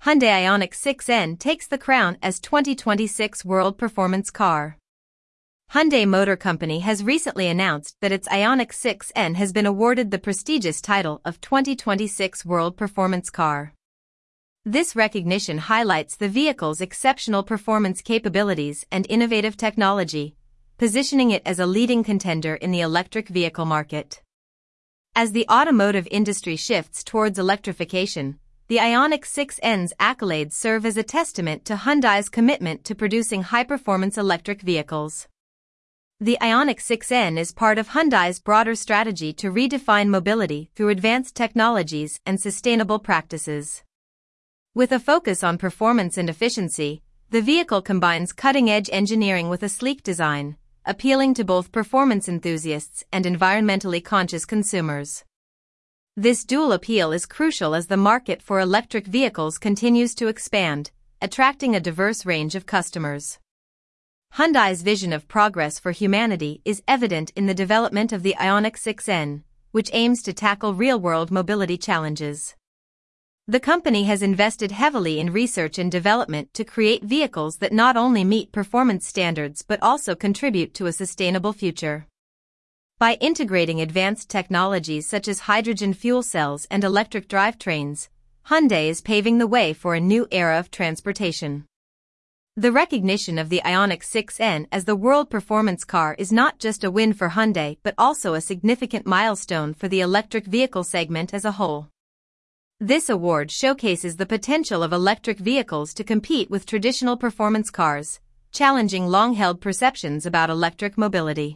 Hyundai Ioniq 6N takes the crown as 2026 World Performance Car. Hyundai Motor Company has recently announced that its Ioniq 6N has been awarded the prestigious title of 2026 World Performance Car. This recognition highlights the vehicle's exceptional performance capabilities and innovative technology, positioning it as a leading contender in the electric vehicle market. As the automotive industry shifts towards electrification, the Ioniq 6N's accolades serve as a testament to Hyundai's commitment to producing high-performance electric vehicles. The Ioniq 6N is part of Hyundai's broader strategy to redefine mobility through advanced technologies and sustainable practices. With a focus on performance and efficiency, the vehicle combines cutting-edge engineering with a sleek design, appealing to both performance enthusiasts and environmentally conscious consumers. This dual appeal is crucial as the market for electric vehicles continues to expand, attracting a diverse range of customers. Hyundai's vision of progress for humanity is evident in the development of the Ioniq 6N, which aims to tackle real-world mobility challenges. The company has invested heavily in research and development to create vehicles that not only meet performance standards but also contribute to a sustainable future. By integrating advanced technologies such as hydrogen fuel cells and electric drivetrains, Hyundai is paving the way for a new era of transportation. The recognition of the Ioniq 6N as the world performance car is not just a win for Hyundai but also a significant milestone for the electric vehicle segment as a whole. This award showcases the potential of electric vehicles to compete with traditional performance cars, challenging long-held perceptions about electric mobility.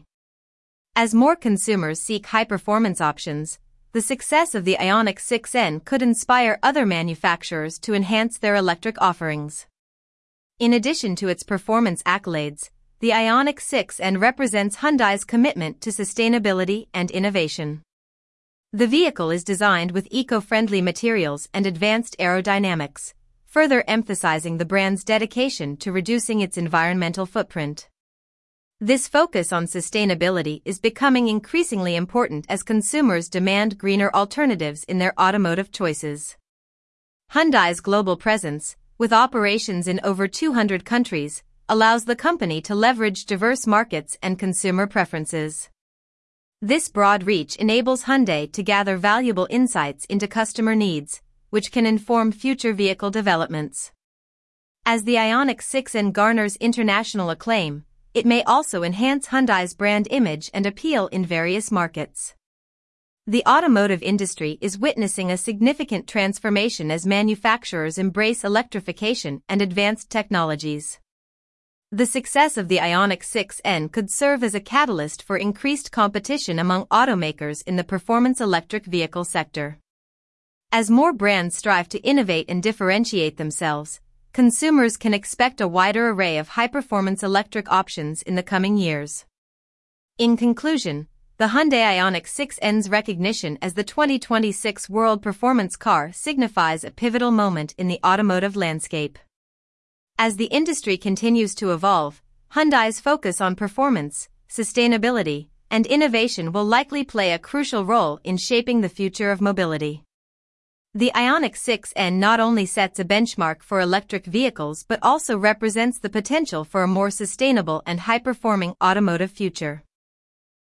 As more consumers seek high-performance options, the success of the Ioniq 6N could inspire other manufacturers to enhance their electric offerings. In addition to its performance accolades, the Ioniq 6N represents Hyundai's commitment to sustainability and innovation. The vehicle is designed with eco-friendly materials and advanced aerodynamics, further emphasizing the brand's dedication to reducing its environmental footprint. This focus on sustainability is becoming increasingly important as consumers demand greener alternatives in their automotive choices. Hyundai's global presence, with operations in over 200 countries, allows the company to leverage diverse markets and consumer preferences. This broad reach enables Hyundai to gather valuable insights into customer needs, which can inform future vehicle developments. As the Ioniq 6N garners international acclaim, it may also enhance Hyundai's brand image and appeal in various markets. The automotive industry is witnessing a significant transformation as manufacturers embrace electrification and advanced technologies. The success of the Ioniq 6N could serve as a catalyst for increased competition among automakers in the performance electric vehicle sector. As more brands strive to innovate and differentiate themselves, consumers can expect a wider array of high-performance electric options in the coming years. In conclusion, the Hyundai Ioniq 6N's recognition as the 2026 World Performance Car signifies a pivotal moment in the automotive landscape. As the industry continues to evolve, Hyundai's focus on performance, sustainability, and innovation will likely play a crucial role in shaping the future of mobility. The Ioniq 6N not only sets a benchmark for electric vehicles but also represents the potential for a more sustainable and high-performing automotive future.